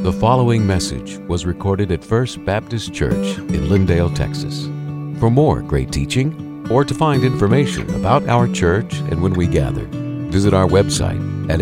The following message was recorded at First Baptist Church in Lindale, Texas. For more great teaching, or to find information about our church and when we gather, visit our website at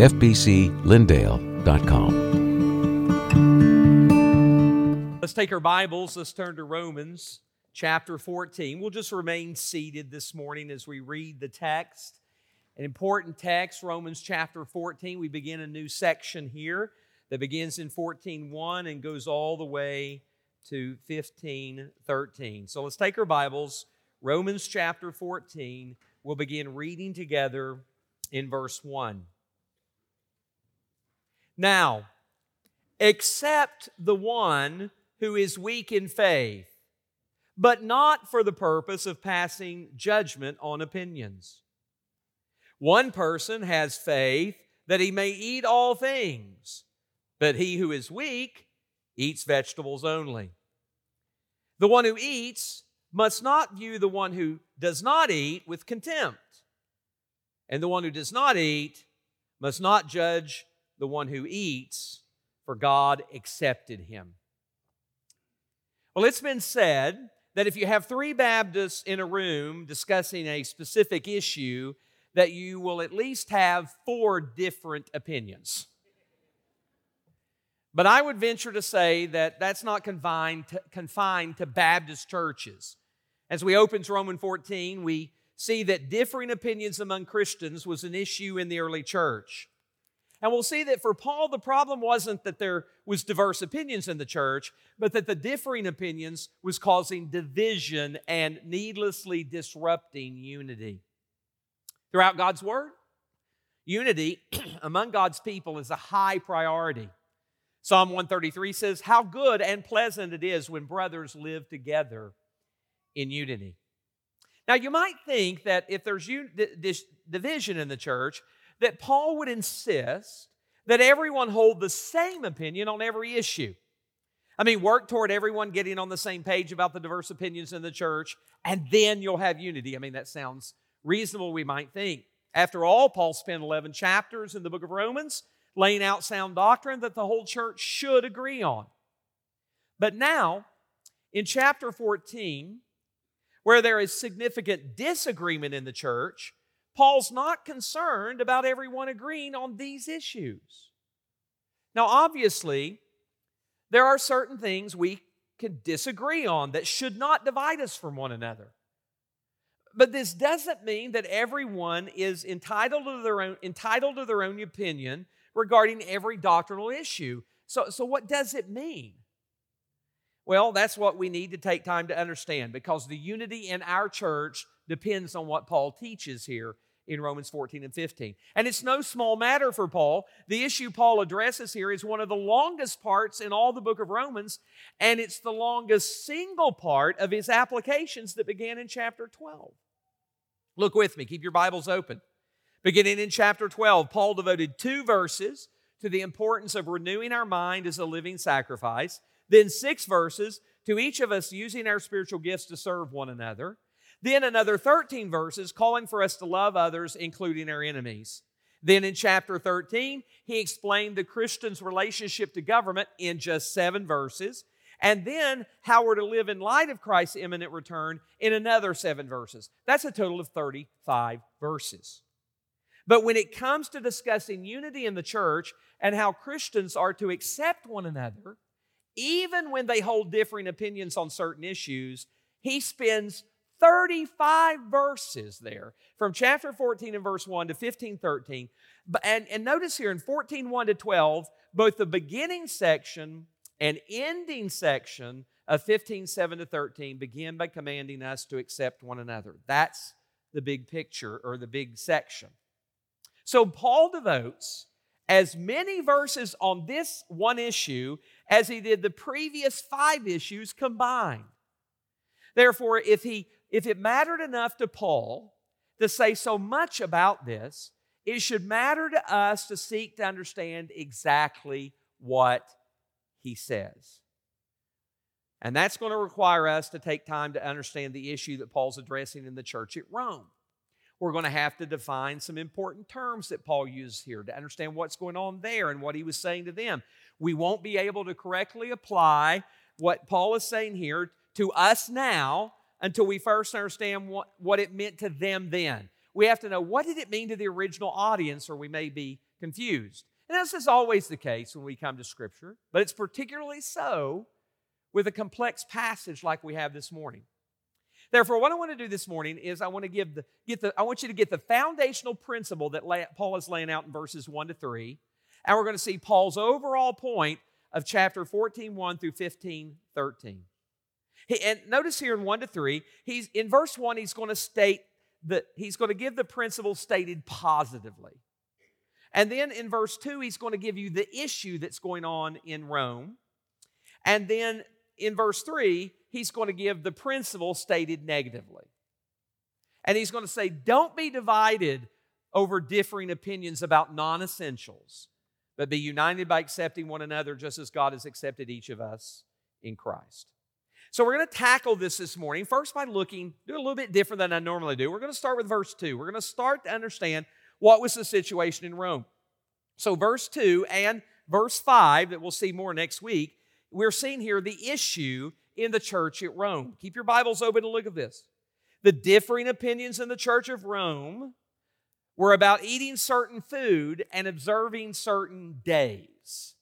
fbclindale.com. Let's take our Bibles, let's turn to Romans chapter 14. We'll just remain seated this morning as we read the text. An important text, Romans chapter 14. We begin a new section here that begins in 14:1 and goes all the way to 15:13. So let's take our Bibles, Romans chapter 14. We'll begin reading together in verse 1. Now, accept the one who is weak in faith, but not for the purpose of passing judgment on opinions. One person has faith that he may eat all things, but he who is weak eats vegetables only. The one who eats must not view the one who does not eat with contempt, and the one who does not eat must not judge the one who eats, for God accepted him. Well, it's been said that if you have three Baptists in a room discussing a specific issue, that you will at least have four different opinions. But I would venture to say that that's not confined to Baptist churches. As we open to Romans 14, we see that differing opinions among Christians was an issue in the early church. And we'll see that for Paul, the problem wasn't that there was diverse opinions in the church, but that the differing opinions was causing division and needlessly disrupting unity. Throughout God's Word, unity among God's people is a high priority. Psalm 133 says, "How good and pleasant it is when brothers live together in unity." Now, you might think that if there's this division in the church, that Paul would insist that everyone hold the same opinion on every issue. I mean, work toward everyone getting on the same page about the diverse opinions in the church, and then you'll have unity. I mean, that sounds reasonable, we might think. After all, Paul spent 11 chapters in the book of Romans laying out sound doctrine that the whole church should agree on. But now, in chapter 14, where there is significant disagreement in the church, Paul's not concerned about everyone agreeing on these issues. Now, obviously, there are certain things we can disagree on that should not divide us from one another. But this doesn't mean that everyone is entitled to their own opinion regarding every doctrinal issue. So what does it mean? Well, that's what we need to take time to understand, because the unity in our church depends on what Paul teaches here in Romans 14 and 15. And it's no small matter for Paul. The issue Paul addresses here is one of the longest parts in all the book of Romans, and it's the longest single part of his applications that began in chapter 12. Look with me, keep your Bibles open. Beginning in chapter 12, Paul devoted 2 verses to the importance of renewing our mind as a living sacrifice, then 6 verses to each of us using our spiritual gifts to serve one another, then another 13 verses calling for us to love others, including our enemies. Then in chapter 13, he explained the Christian's relationship to government in just 7 verses, and then how we're to live in light of Christ's imminent return in another 7 verses. That's a total of 35 verses. But when it comes to discussing unity in the church and how Christians are to accept one another, even when they hold differing opinions on certain issues, he spends 35 verses there, from chapter 14 and verse 1 to 15:13. And notice here in 14:1 to 12, both the beginning section and ending section of 15:7 to 13 begin by commanding us to accept one another. That's the big picture, or the big section. So Paul devotes as many verses on this one issue as he did the previous 5 issues combined. Therefore, if it mattered enough to Paul to say so much about this, it should matter to us to seek to understand exactly what he says. And that's going to require us to take time to understand the issue that Paul's addressing in the church at Rome. We're going to have to define some important terms that Paul uses here to understand what's going on there and what he was saying to them. We won't be able to correctly apply what Paul is saying here to us now until we first understand what it meant to them then. We have to know, what did it mean to the original audience, or we may be confused. And this is always the case when we come to Scripture, but it's particularly so with a complex passage like we have this morning. Therefore, what I want to do this morning is I want you to get the foundational principle that Paul is laying out in verses 1 to 3, and we're going to see Paul's overall point of chapter 14:1 through 15:13. And notice here in 1 to 3, in verse 1, he's going to give the principle stated positively. And then in verse 2, he's going to give you the issue that's going on in Rome. And then in verse 3, he's going to give the principle stated negatively. And he's going to say, don't be divided over differing opinions about non-essentials, but be united by accepting one another just as God has accepted each of us in Christ. So we're going to tackle this morning, first by do a little bit different than I normally do. We're going to start with verse 2. We're going to start to understand what was the situation in Rome. So verse 2 and verse 5, that we'll see more next week, we're seeing here the issue in the church at Rome. Keep your Bibles open and look at this. The differing opinions in the church of Rome were about eating certain food and observing certain days.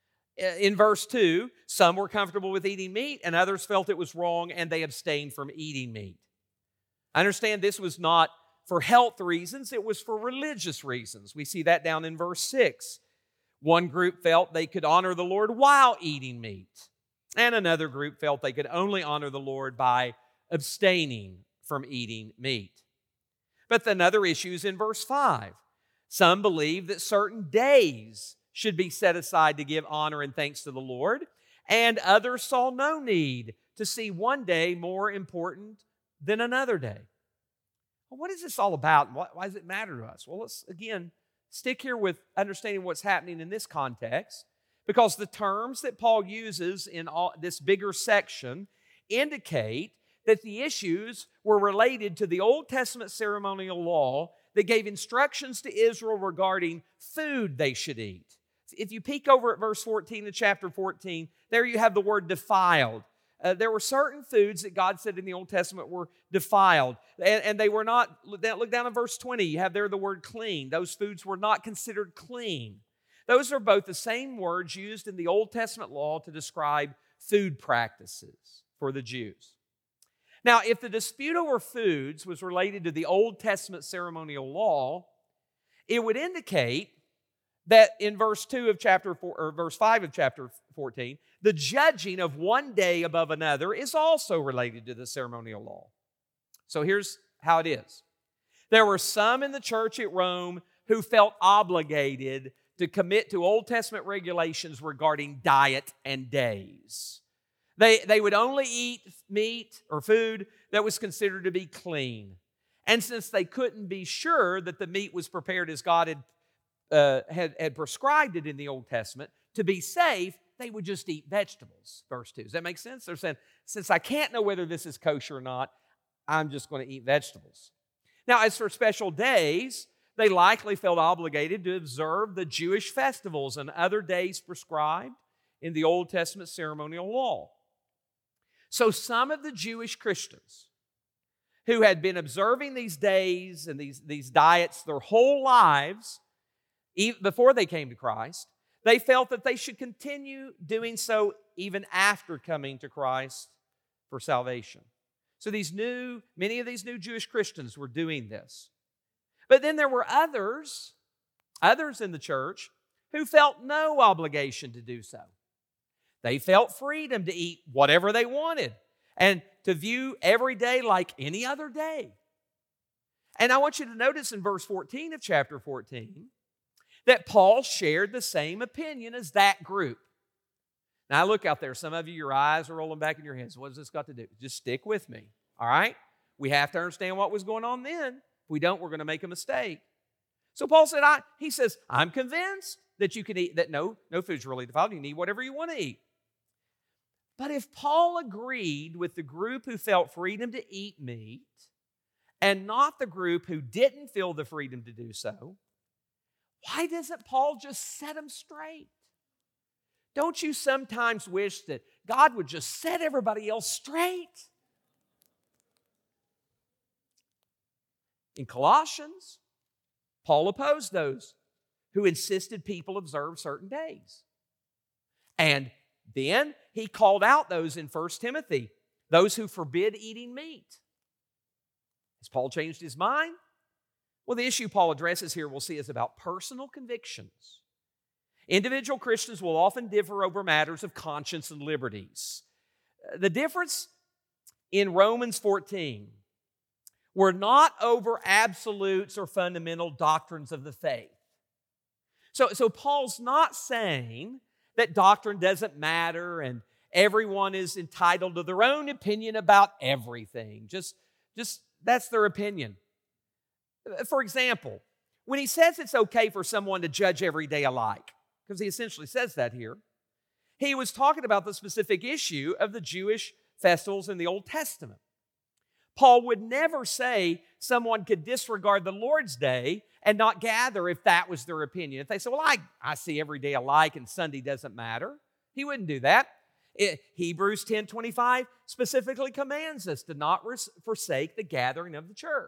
In verse 2, some were comfortable with eating meat and others felt it was wrong and they abstained from eating meat. I understand this was not for health reasons, it was for religious reasons. We see that down in verse 6. One group felt they could honor the Lord while eating meat, and another group felt they could only honor the Lord by abstaining from eating meat. But another issue is in verse 5. Some believed that certain days should be set aside to give honor and thanks to the Lord, and others saw no need to see one day more important than another day. Well, what is this all about? Why does it matter to us? Well, let's again stick here with understanding what's happening in this context, because the terms that Paul uses in this bigger section indicate that the issues were related to the Old Testament ceremonial law that gave instructions to Israel regarding food they should eat. If you peek over at verse 14 of chapter 14, there you have the word defiled. There were certain foods that God said in the Old Testament were defiled, and they were not. Look down in verse 20, you have there the word clean. Those foods were not considered clean. Those are both the same words used in the Old Testament law to describe food practices for the Jews. Now, if the dispute over foods was related to the Old Testament ceremonial law, it would indicate that in verse 2 of chapter 4, or verse 5 of chapter 14, the judging of one day above another is also related to the ceremonial law. So here's how it is. There were some in the church at Rome who felt obligated to commit to Old Testament regulations regarding diet and days. They would only eat meat or food that was considered to be clean. And since they couldn't be sure that the meat was prepared as God had prescribed it in the Old Testament, to be safe, they would just eat vegetables, verse 2. Does that make sense? They're saying, since I can't know whether this is kosher or not, I'm just going to eat vegetables. Now, as for special days, they likely felt obligated to observe the Jewish festivals and other days prescribed in the Old Testament ceremonial law. So some of the Jewish Christians who had been observing these days and these diets their whole lives, even before they came to Christ, they felt that they should continue doing so even after coming to Christ for salvation. So many of these new Jewish Christians were doing this. But then there were others in the church who felt no obligation to do so. They felt freedom to eat whatever they wanted and to view every day like any other day. And I want you to notice in verse 14 of chapter 14 that Paul shared the same opinion as that group. Now, look out there. Some of you, your eyes are rolling back in your heads. What has this got to do? Just stick with me, all right? We have to understand what was going on then. If we don't, we're going to make a mistake. So Paul said, he says, I'm convinced that you can eat, that no food's really defiled. You can eat whatever you want to eat. But if Paul agreed with the group who felt freedom to eat meat, and not the group who didn't feel the freedom to do so, why doesn't Paul just set them straight? Don't you sometimes wish that God would just set everybody else straight? In Colossians, Paul opposed those who insisted people observe certain days. And then he called out those in 1 Timothy, those who forbid eating meat. Has Paul changed his mind? Well, the issue Paul addresses here, we'll see, is about personal convictions. Individual Christians will often differ over matters of conscience and liberties. The difference in Romans 14 were not over absolutes or fundamental doctrines of the faith. So Paul's not saying that doctrine doesn't matter and everyone is entitled to their own opinion about everything. Just that's their opinion. For example, when he says it's okay for someone to judge every day alike, because he essentially says that here, he was talking about the specific issue of the Jewish festivals in the Old Testament. Paul would never say someone could disregard the Lord's Day and not gather if that was their opinion. If they say, well, I see every day alike and Sunday doesn't matter, he wouldn't do that. Hebrews 10:25 specifically commands us to not forsake the gathering of the church.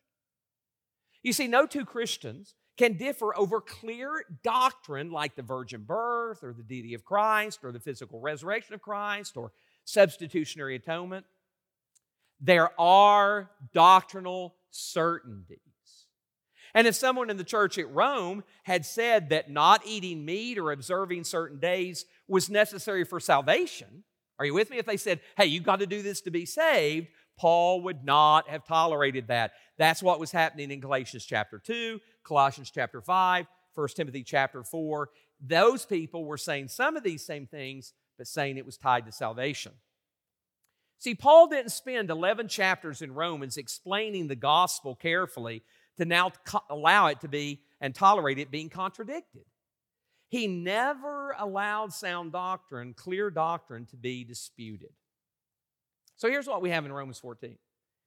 You see, no two Christians can differ over clear doctrine like the virgin birth or the deity of Christ or the physical resurrection of Christ or substitutionary atonement. There are doctrinal certainties. And if someone in the church at Rome had said that not eating meat or observing certain days was necessary for salvation, are you with me? If they said, hey, you've got to do this to be saved, Paul would not have tolerated that. That's what was happening in Galatians chapter 2, Colossians chapter 5, 1 Timothy chapter 4. Those people were saying some of these same things, but saying it was tied to salvation. See, Paul didn't spend 11 chapters in Romans explaining the gospel carefully to now allow it to be and tolerate it being contradicted. He never allowed sound doctrine, clear doctrine, to be disputed. So here's what we have in Romans 14.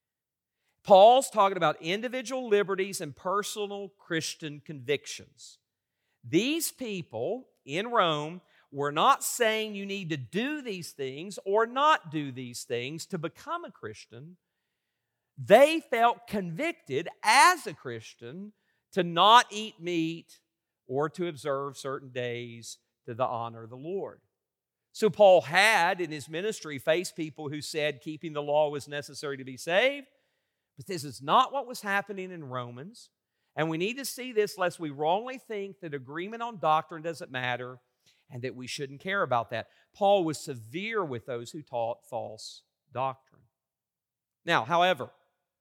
Paul's talking about individual liberties and personal Christian convictions. These people in Rome were not saying you need to do these things or not do these things to become a Christian. They felt convicted as a Christian to not eat meat or to observe certain days to the honor of the Lord. So Paul had in his ministry faced people who said keeping the law was necessary to be saved, but this is not what was happening in Romans, and we need to see this lest we wrongly think that agreement on doctrine doesn't matter and that we shouldn't care about that. Paul was severe with those who taught false doctrine. Now, however,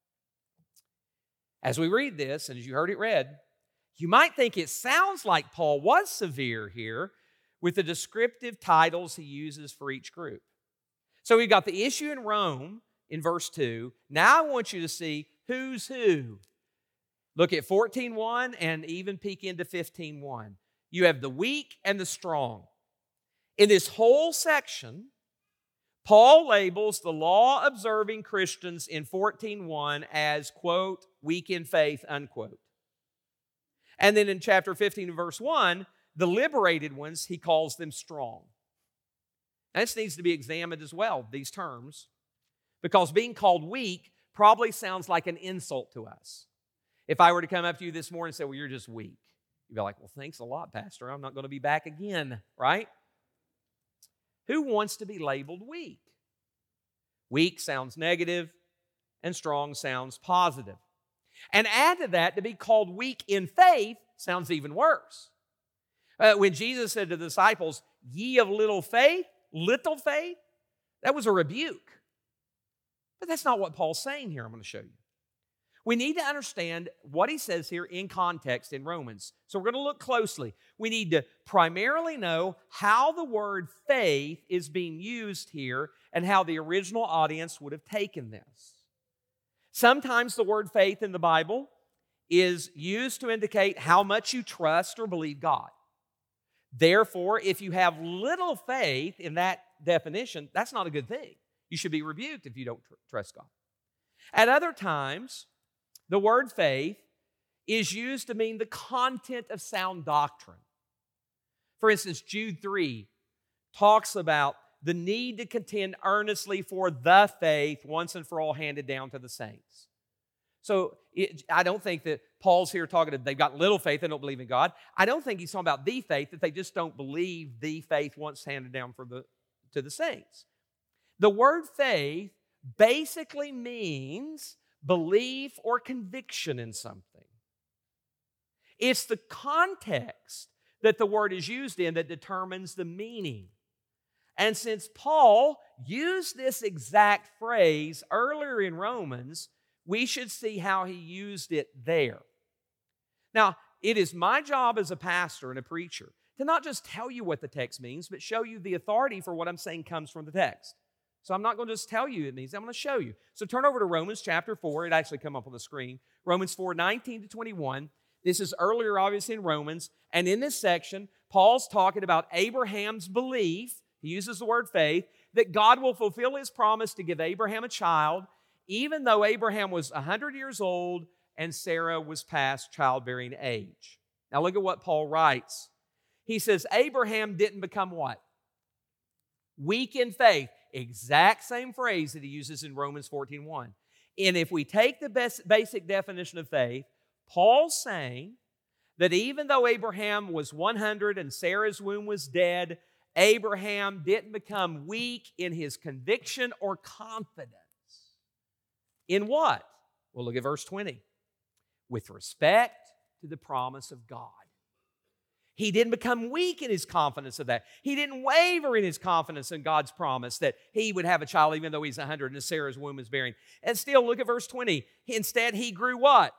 as we read this, and as you heard it read, you might think it sounds like Paul was severe here with the descriptive titles he uses for each group. So we've got the issue in Rome in verse 2. Now I want you to see who's who. Look at 14:1 and even peek into 15:1. You have the weak and the strong. In this whole section, Paul labels the law-observing Christians in 14:1 as, quote, weak in faith, unquote. And then in chapter 15 verse 1, the liberated ones, he calls them strong. And this needs to be examined as well, these terms, because being called weak probably sounds like an insult to us. If I were to come up to you this morning and say, well, you're just weak, you'd be like, well, thanks a lot, Pastor. I'm not going to be back again, right? Who wants to be labeled weak? Weak sounds negative, and strong sounds positive. And add to that, to be called weak in faith sounds even worse. When Jesus said to the disciples, ye of little faith, that was a rebuke. But that's not what Paul's saying here, I'm going to show you. We need to understand what he says here in context in Romans. So we're going to look closely. We need to primarily know how the word faith is being used here and how the original audience would have taken this. Sometimes the word faith in the Bible is used to indicate how much you trust or believe God. Therefore, if you have little faith in that definition, that's not a good thing. You should be rebuked if you don't trust God. At other times, the word faith is used to mean the content of sound doctrine. For instance, Jude 3 talks about the need to contend earnestly for the faith once and for all handed down to the saints. So I don't think that Paul's here talking that they've got little faith, they don't believe in God. I don't think he's talking about the faith, that they just don't believe the faith once handed down to the saints. The word faith basically means belief or conviction in something. It's the context that the word is used in that determines the meaning. And since Paul used this exact phrase earlier in Romans, we should see how he used it there. Now, it is my job as a pastor and a preacher to not just tell you what the text means, but show you the authority for what I'm saying comes from the text. So I'm not going to just tell you it means, I'm going to show you. So turn over to Romans chapter 4. It actually come up on the screen. Romans 4, 19 to 21. This is earlier, obviously, in Romans. And in this section, Paul's talking about Abraham's belief, he uses the word faith, that God will fulfill His promise to give Abraham a child, even though Abraham was 100 years old and Sarah was past childbearing age. Now look at what Paul writes. He says, Abraham didn't become what? Weak in faith. Exact same phrase that he uses in Romans 14:1. And if we take the basic definition of faith, Paul's saying that even though Abraham was 100 and Sarah's womb was dead, Abraham didn't become weak in his conviction or confidence. In what? Well, look at verse 20. With respect to the promise of God. He didn't become weak in his confidence of that. He didn't waver in his confidence in God's promise that he would have a child even though he's 100 and Sarah's womb is barren. And still, look at verse 20. Instead, he grew what?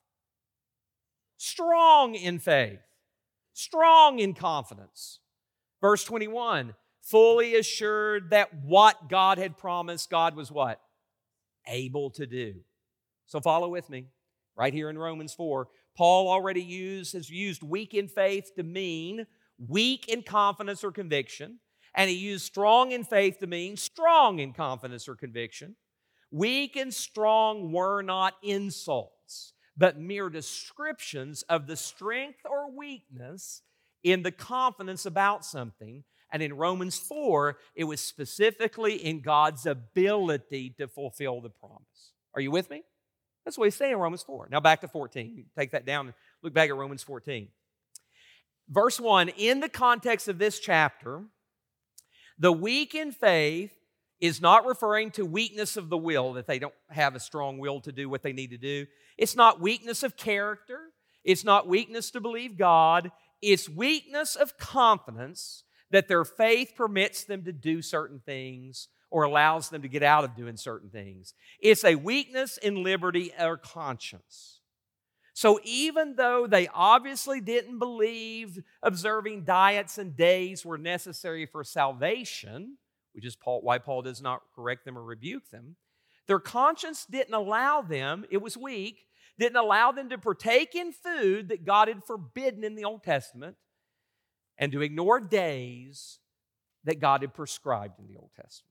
Strong in faith. Strong in confidence. Verse 21. Fully assured that what God had promised, God was what? Able to do. So follow with me. Right here in Romans 4, Paul already has used weak in faith to mean weak in confidence or conviction. And he used strong in faith to mean strong in confidence or conviction. Weak and strong were not insults, but mere descriptions of the strength or weakness in the confidence about something. And in Romans 4, it was specifically in God's ability to fulfill the promise. Are you with me? That's what he's saying in Romans 4. Now back to 14. You take that down and look back at Romans 14. Verse 1, in the context of this chapter, the weak in faith is not referring to weakness of the will, that they don't have a strong will to do what they need to do. It's not weakness of character. It's not weakness to believe God. It's weakness of confidence that their faith permits them to do certain things or allows them to get out of doing certain things. It's a weakness in liberty or conscience. So even though they obviously didn't believe observing diets and days were necessary for salvation, which is why Paul does not correct them or rebuke them, their conscience didn't allow them, it was weak, didn't allow them to partake in food that God had forbidden in the Old Testament and to ignore days that God had prescribed in the Old Testament.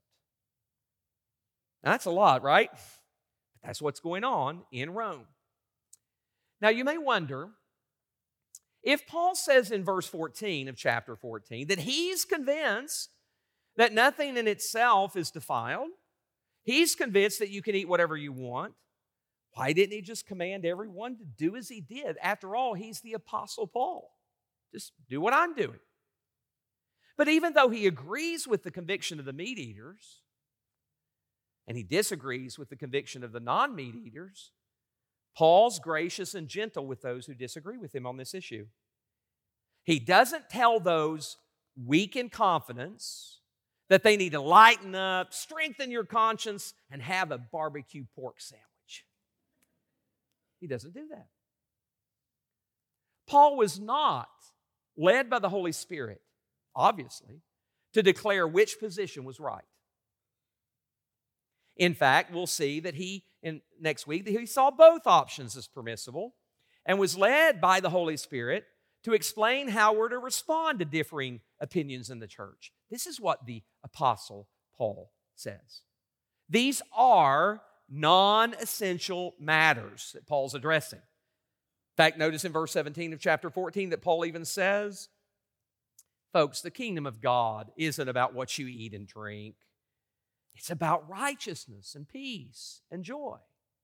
Now, that's a lot, right? But that's what's going on in Rome. Now, you may wonder, if Paul says in verse 14 of chapter 14 that he's convinced that nothing in itself is defiled, he's convinced that you can eat whatever you want, why didn't he just command everyone to do as he did? After all, he's the Apostle Paul. Just do what I'm doing. But even though he agrees with the conviction of the meat eaters, and he disagrees with the conviction of the non-meat eaters, Paul's gracious and gentle with those who disagree with him on this issue. He doesn't tell those weak in confidence that they need to lighten up, strengthen your conscience, and have a barbecue pork sandwich. He doesn't do that. Paul was not led by the Holy Spirit, obviously, to declare which position was right. In fact, we'll see that next week, he saw both options as permissible and was led by the Holy Spirit to explain how we're to respond to differing opinions in the church. This is what the Apostle Paul says. These are non-essential matters that Paul's addressing. In fact, notice in verse 17 of chapter 14 that Paul even says, folks, the kingdom of God isn't about what you eat and drink. It's about righteousness and peace and joy.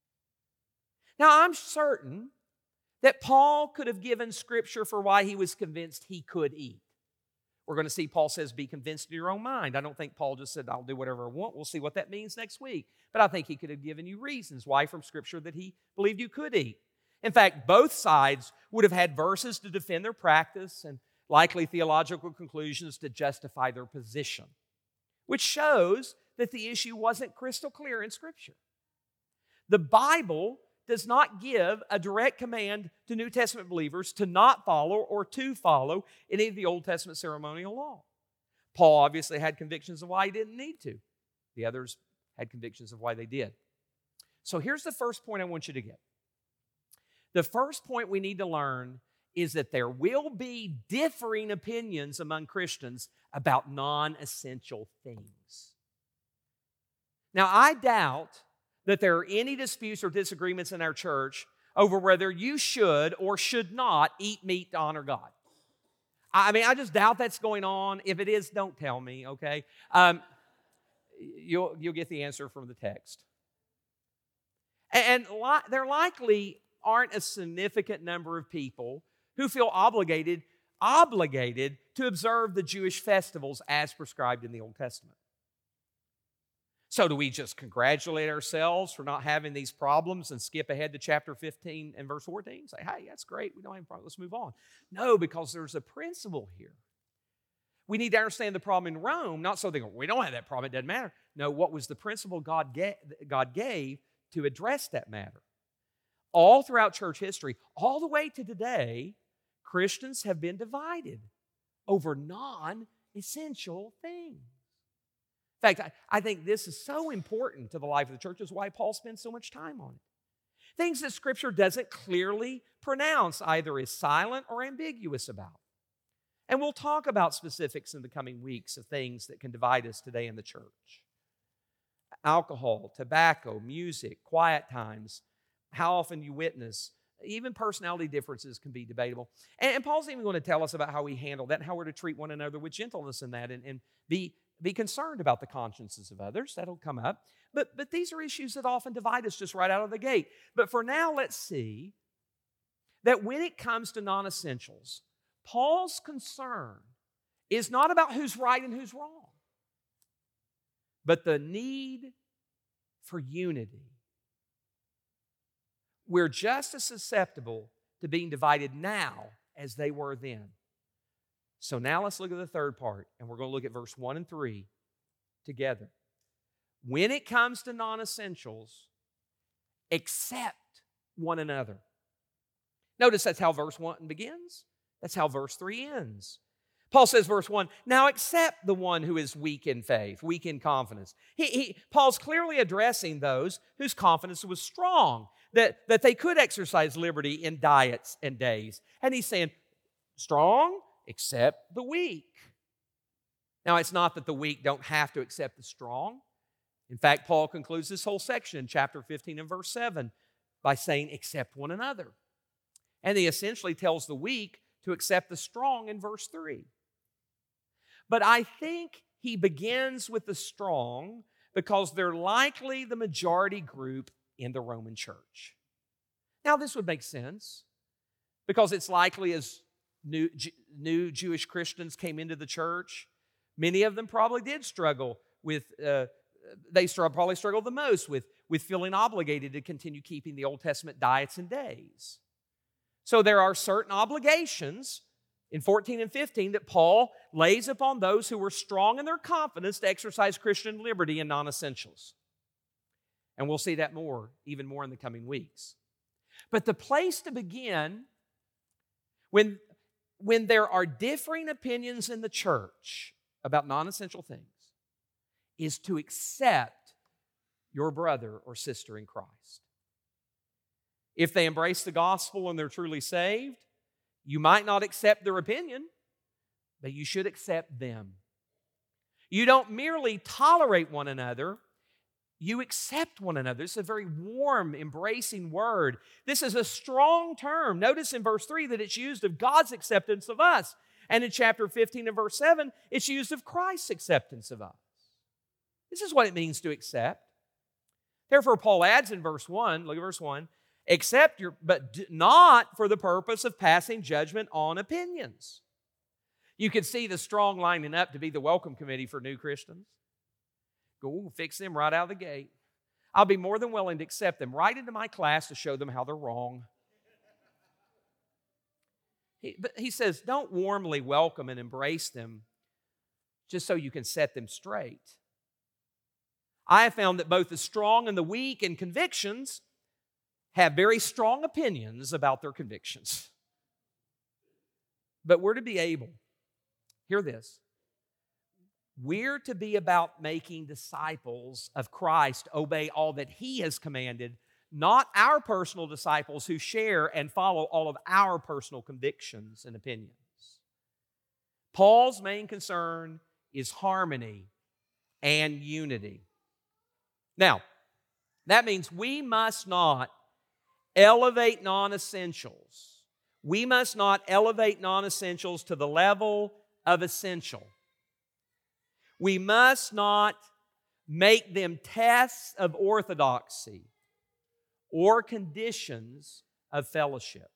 Now, I'm certain that Paul could have given scripture for why he was convinced he could eat. We're going to see Paul says, be convinced in your own mind. I don't think Paul just said, I'll do whatever I want. We'll see what that means next week. But I think he could have given you reasons why from scripture that he believed you could eat. In fact, both sides would have had verses to defend their practice and likely theological conclusions to justify their position, which shows that the issue wasn't crystal clear in Scripture. The Bible does not give a direct command to New Testament believers to not follow or to follow any of the Old Testament ceremonial law. Paul obviously had convictions of why he didn't need to. The others had convictions of why they did. So here's the first point I want you to get. The first point we need to learn is that there will be differing opinions among Christians about non-essential things. Now, I doubt that there are any disputes or disagreements in our church over whether you should or should not eat meat to honor God. I just doubt that's going on. If it is, don't tell me, okay? You'll get the answer from the text. And there likely aren't a significant number of people who feel obligated to observe the Jewish festivals as prescribed in the Old Testament. So do we just congratulate ourselves for not having these problems and skip ahead to chapter 15 and verse 14? Say, hey, that's great. We don't have a problem. Let's move on. No, because there's a principle here. We need to understand the problem in Rome, not so that we don't have that problem, it doesn't matter. No, what was the principle God gave to address that matter? All throughout church history, all the way to today, Christians have been divided over non-essential things. In fact, I think this is so important to the life of the church, is why Paul spends so much time on it. Things that Scripture doesn't clearly pronounce, either is silent or ambiguous about. And we'll talk about specifics in the coming weeks of things that can divide us today in the church. Alcohol, tobacco, music, quiet times, how often you witness, even personality differences can be debatable. And Paul's even going to tell us about how we handle that and how we're to treat one another with gentleness in that and be concerned about the consciences of others. That'll come up. But these are issues that often divide us just right out of the gate. But for now, let's see that when it comes to non-essentials, Paul's concern is not about who's right and who's wrong, but the need for unity. We're just as susceptible to being divided now as they were then. So now let's look at the third part, and we're going to look at verse 1 and 3 together. When it comes to non-essentials, accept one another. Notice that's how verse 1 begins. That's how verse 3 ends. Paul says, verse 1, now accept the one who is weak in faith, weak in confidence. Paul's clearly addressing those whose confidence was strong, that they could exercise liberty in diets and days. And he's saying, strong, accept the weak. Now, it's not that the weak don't have to accept the strong. In fact, Paul concludes this whole section in chapter 15 and verse 7 by saying, accept one another. And he essentially tells the weak to accept the strong in verse 3. But I think he begins with the strong because they're likely the majority group in the Roman church. Now, this would make sense because it's likely as new Jewish Christians came into the church, many of them probably did struggle with, probably struggled the most with feeling obligated to continue keeping the Old Testament diets and days. So there are certain obligations in 14 and 15 that Paul lays upon those who were strong in their confidence to exercise Christian liberty in non-essentials. And we'll see that even more in the coming weeks. But the place to begin, when there are differing opinions in the church about non-essential things, is to accept your brother or sister in Christ. If they embrace the gospel and they're truly saved, you might not accept their opinion, but you should accept them. You don't merely tolerate one another, you accept one another. This is a very warm, embracing word. This is a strong term. Notice in verse 3 that it's used of God's acceptance of us. And in chapter 15 and verse 7, it's used of Christ's acceptance of us. This is what it means to accept. Therefore, Paul adds in verse 1, look at verse 1, accept but not for the purpose of passing judgment on opinions. You could see the strong lining up to be the welcome committee for new Christians. Go fix them right out of the gate. I'll be more than willing to accept them right into my class to show them how they're wrong. But he says, don't warmly welcome and embrace them just so you can set them straight. I have found that both the strong and the weak in convictions have very strong opinions about their convictions. But we're to be able, hear this, we're to be about making disciples of Christ, obey all that He has commanded, not our personal disciples who share and follow all of our personal convictions and opinions. Paul's main concern is harmony and unity. Now, that means we must not elevate non-essentials. We must not elevate non-essentials to the level of essential. We must not make them tests of orthodoxy or conditions of fellowship.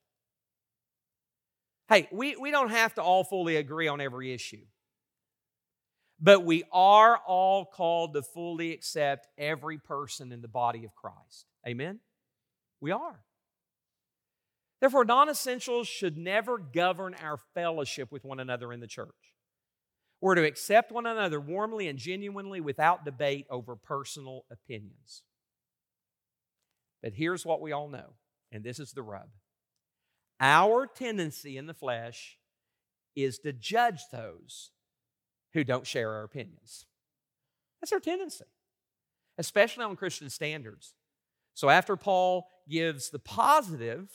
Hey, we don't have to all fully agree on every issue. But we are all called to fully accept every person in the body of Christ. Amen? We are. Therefore, non-essentials should never govern our fellowship with one another in the church. We're to accept one another warmly and genuinely without debate over personal opinions. But here's what we all know, and this is the rub. Our tendency in the flesh is to judge those who don't share our opinions. That's our tendency, especially on Christian standards. So after Paul gives the positive,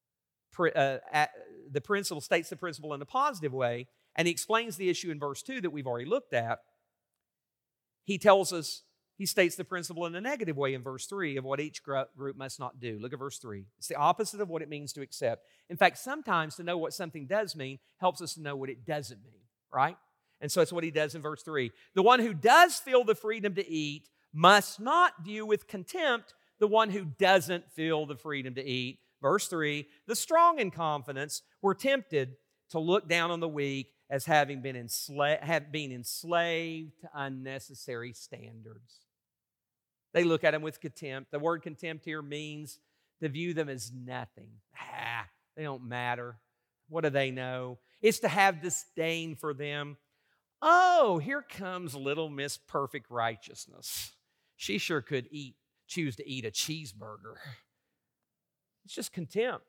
the principle, states the principle in a positive way, and he explains the issue in verse 2 that we've already looked at, he states the principle in a negative way in verse 3 of what each group must not do. Look at verse 3. It's the opposite of what it means to accept. In fact, sometimes to know what something does mean helps us to know what it doesn't mean, right? And so that's what he does in verse 3. The one who does feel the freedom to eat must not view with contempt the one who doesn't feel the freedom to eat. Verse 3, the strong in confidence were tempted to look down on the weak as having been enslaved to unnecessary standards. They look at them with contempt. The word contempt here means to view them as nothing. They don't matter. What do they know? It's to have disdain for them. Oh, here comes little Miss Perfect Righteousness. She sure could choose to eat a cheeseburger. It's just contempt.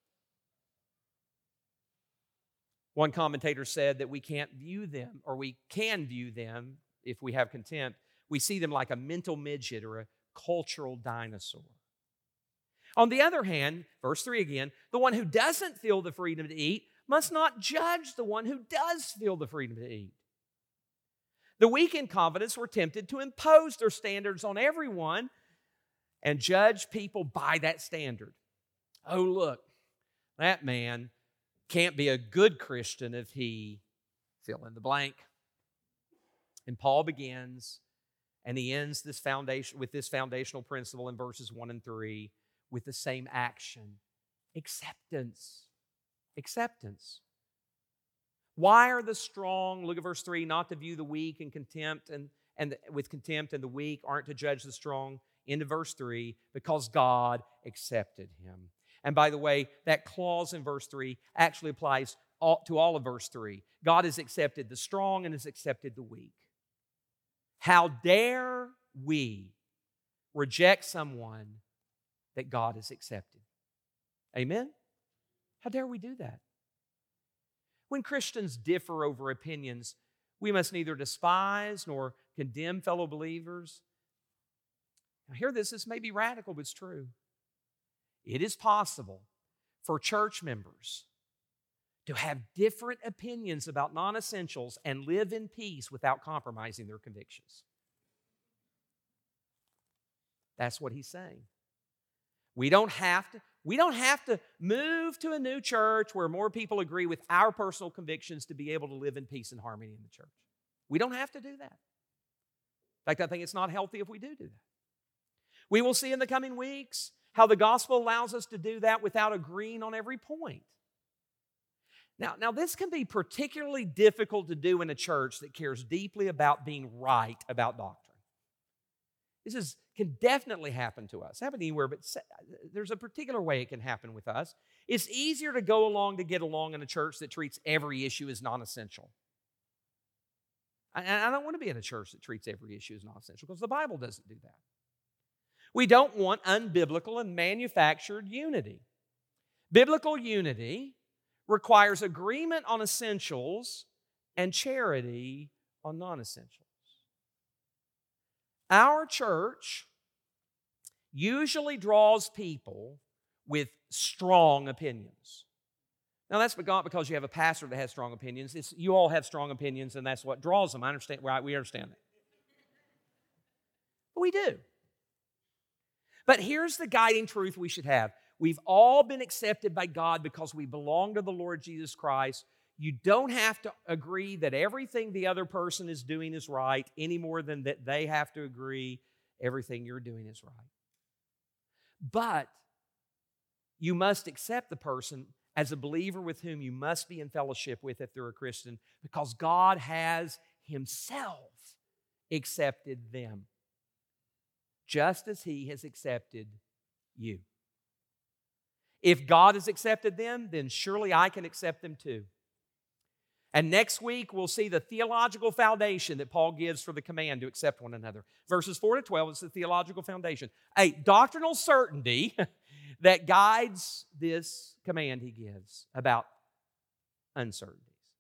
One commentator said that we can't view them, or we can view them if we have contempt. We see them like a mental midget or a cultural dinosaur. On the other hand, verse 3 again, the one who doesn't feel the freedom to eat must not judge the one who does feel the freedom to eat. The weak in confidence were tempted to impose their standards on everyone and judge people by that standard. Oh, look, that man can't be a good Christian if he fill in the blank. And Paul begins and he ends this foundational principle in verses 1 and 3 with the same action. Acceptance. Acceptance. Why are the strong, look at verse 3, not to view the weak in contempt and with contempt, and the weak aren't to judge the strong? Into verse 3, because God accepted him. And by the way, that clause in verse 3 actually applies to all of verse 3. God has accepted the strong and has accepted the weak. How dare we reject someone that God has accepted? Amen? How dare we do that? When Christians differ over opinions, we must neither despise nor condemn fellow believers. Now, hear this. This may be radical, but it's true. It is possible for church members to have different opinions about non-essentials and live in peace without compromising their convictions. That's what he's saying. We don't have to move to a new church where more people agree with our personal convictions to be able to live in peace and harmony in the church. We don't have to do that. In fact, I think it's not healthy if we do that. We will see in the coming weeks how the gospel allows us to do that without agreeing on every point. Now, this can be particularly difficult to do in a church that cares deeply about being right about doctrine. This can definitely happen to us. Happen anywhere, but there's a particular way it can happen with us. It's easier to go along to get along in a church that treats every issue as non-essential. And I don't want to be in a church that treats every issue as non-essential because the Bible doesn't do that. We don't want unbiblical and manufactured unity. Biblical unity requires agreement on essentials and charity on non-essentials. Our church usually draws people with strong opinions. Now, that's not because you have a pastor that has strong opinions. You all have strong opinions, and that's what draws them. I understand. Right? We understand that. But we do. But here's the guiding truth we should have. We've all been accepted by God because we belong to the Lord Jesus Christ. You don't have to agree that everything the other person is doing is right any more than that they have to agree everything you're doing is right. But you must accept the person as a believer with whom you must be in fellowship with if they're a Christian, because God has Himself accepted them, just as He has accepted you. If God has accepted them, then surely I can accept them too. And next week, we'll see the theological foundation that Paul gives for the command to accept one another. Verses 4 to 12 is the theological foundation. A doctrinal certainty that guides this command he gives about uncertainties.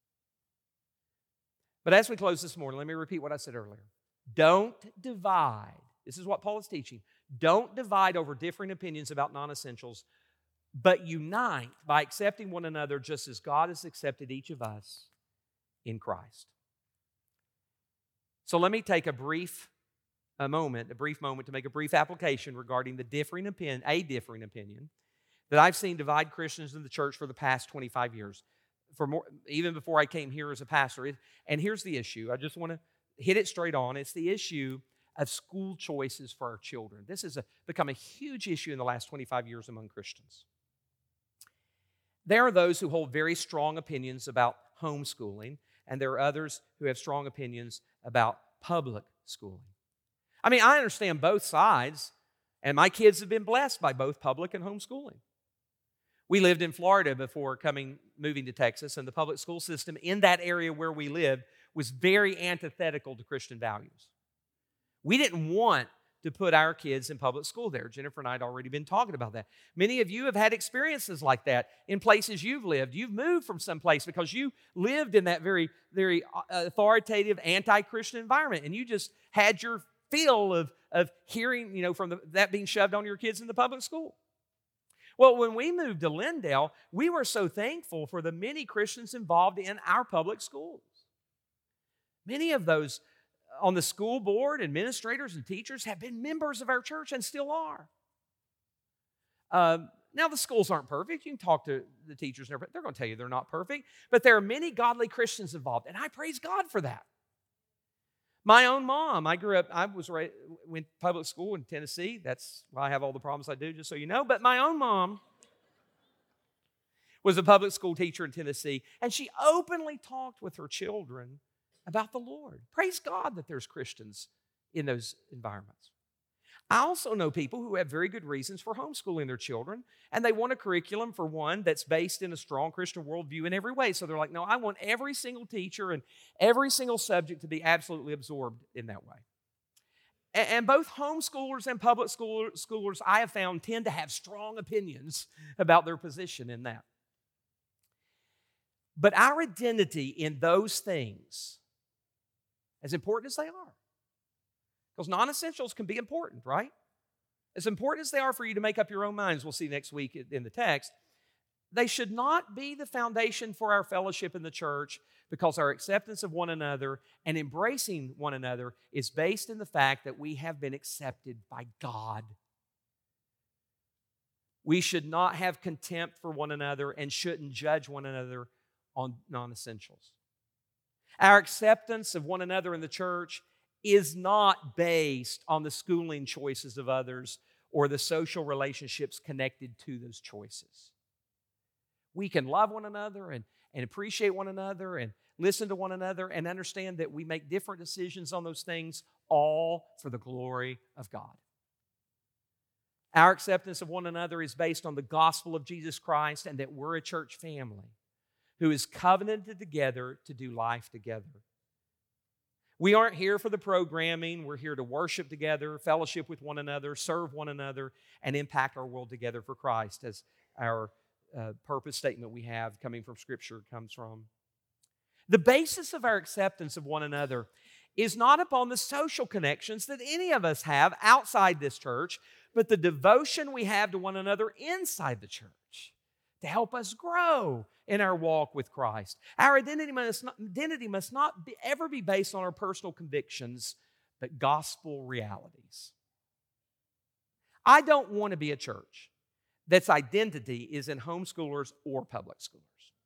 But as we close this morning, let me repeat what I said earlier. Don't divide. This is what Paul is teaching. Don't divide over differing opinions about non-essentials, but unite by accepting one another just as God has accepted each of us in Christ. So let me take a brief moment to make a brief application regarding a differing opinion that I've seen divide Christians in the church for the past 25 years, even before I came here as a pastor. And here's the issue. I just want to hit it straight on. It's the issue of school choices for our children. This has become a huge issue in the last 25 years among Christians. There are those who hold very strong opinions about homeschooling, and there are others who have strong opinions about public schooling. I mean, I understand both sides, and my kids have been blessed by both public and homeschooling. We lived in Florida before moving to Texas, and the public school system in that area where we lived was very antithetical to Christian values. We didn't want to put our kids in public school there. Jennifer and I had already been talking about that. Many of you have had experiences like that in places you've lived. You've moved from some place because you lived in that very, very authoritative, anti-Christian environment, and you just had your fill of hearing, from that being shoved on your kids in the public school. Well, when we moved to Lindale, we were so thankful for the many Christians involved in our public schools. Many of those on the school board, administrators and teachers have been members of our church and still are. Now, the schools aren't perfect. You can talk to the teachers, and they're going to tell you they're not perfect. But there are many godly Christians involved, and I praise God for that. My own mom, I went to public school in Tennessee. That's why I have all the problems I do, just so you know. But my own mom was a public school teacher in Tennessee, and she openly talked with her children about the Lord. Praise God that there's Christians in those environments. I also know people who have very good reasons for homeschooling their children, and they want a curriculum, for one, that's based in a strong Christian worldview in every way. So they're like, no, I want every single teacher and every single subject to be absolutely absorbed in that way. And both homeschoolers and public schoolers, I have found, tend to have strong opinions about their position in that. But our identity in those things, as important as they are, because non-essentials can be important, right? As important as they are for you to make up your own minds, we'll see next week in the text, they should not be the foundation for our fellowship in the church, because our acceptance of one another and embracing one another is based in the fact that we have been accepted by God. We should not have contempt for one another and shouldn't judge one another on non-essentials. Our acceptance of one another in the church is not based on the schooling choices of others or the social relationships connected to those choices. We can love one another and appreciate one another and listen to one another and understand that we make different decisions on those things, all for the glory of God. Our acceptance of one another is based on the gospel of Jesus Christ and that we're a church family who is covenanted together to do life together. We aren't here for the programming. We're here to worship together, fellowship with one another, serve one another, and impact our world together for Christ, as our purpose statement we have coming from Scripture comes from. The basis of our acceptance of one another is not upon the social connections that any of us have outside this church, but the devotion we have to one another inside the church to help us grow in our walk with Christ. Our identity must not ever be based on our personal convictions, but gospel realities. I don't want to be a church that's identity is in homeschoolers or public schoolers.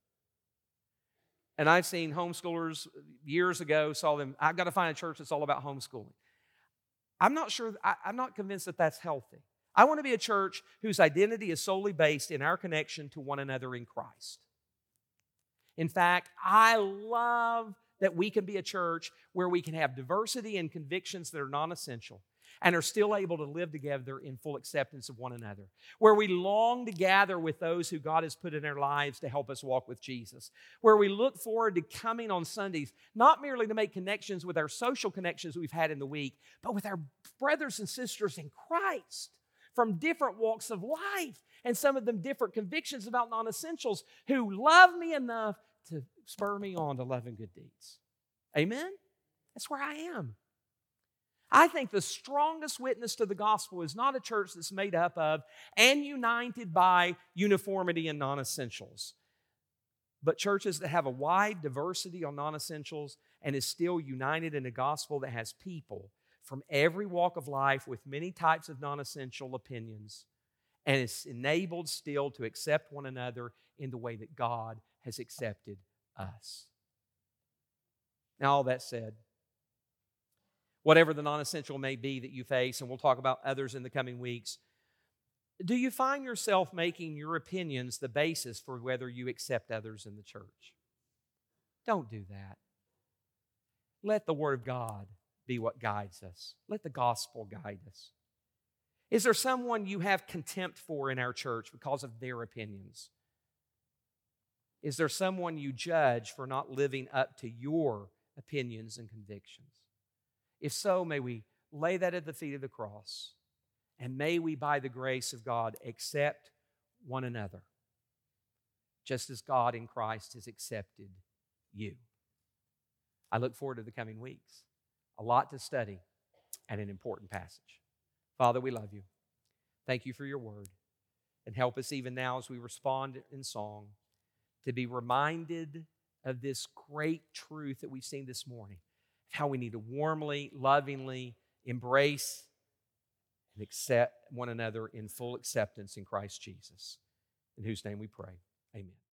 And I've seen homeschoolers years ago, saw them, I've got to find a church that's all about homeschooling. I'm not convinced that that's healthy. I want to be a church whose identity is solely based in our connection to one another in Christ. In fact, I love that we can be a church where we can have diversity and convictions that are non-essential and are still able to live together in full acceptance of one another, where we long to gather with those who God has put in our lives to help us walk with Jesus, where we look forward to coming on Sundays, not merely to make connections with our social connections we've had in the week, but with our brothers and sisters in Christ from different walks of life, and some of them different convictions about non-essentials, who love me enough to spur me on to love and good deeds. Amen? That's where I am. I think the strongest witness to the gospel is not a church that's made up of and united by uniformity and non-essentials, but churches that have a wide diversity on non-essentials and is still united in a gospel that has people from every walk of life with many types of non-essential opinions, and is enabled still to accept one another in the way that God has accepted us. Now, all that said, whatever the non-essential may be that you face, and we'll talk about others in the coming weeks, do you find yourself making your opinions the basis for whether you accept others in the church? Don't do that. Let the Word of God be what guides us. Let the gospel guide us. Is there someone you have contempt for in our church because of their opinions? Is there someone you judge for not living up to your opinions and convictions? If so, may we lay that at the feet of the cross, and may we, by the grace of God, accept one another, just as God in Christ has accepted you. I look forward to the coming weeks. A lot to study and an important passage. Father, we love you. Thank you for your word. And help us even now as we respond in song to be reminded of this great truth that we've seen this morning. How we need to warmly, lovingly embrace and accept one another in full acceptance in Christ Jesus, in whose name we pray. Amen.